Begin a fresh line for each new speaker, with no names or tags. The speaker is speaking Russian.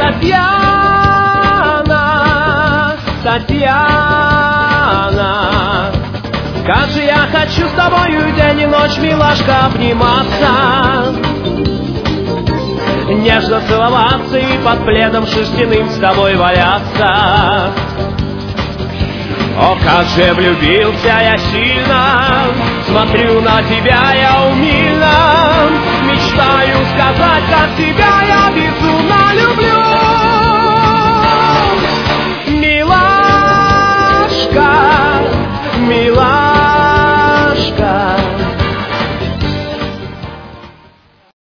Татьяна, Татьяна, как же я хочу с тобою день и ночь, милашка, обниматься, нежно целоваться и под пледом шерстяным с тобой валяться. О, как же влюбился я сильно, смотрю на тебя я умильно, мечтаю сказать, как тебя я безумно люблю.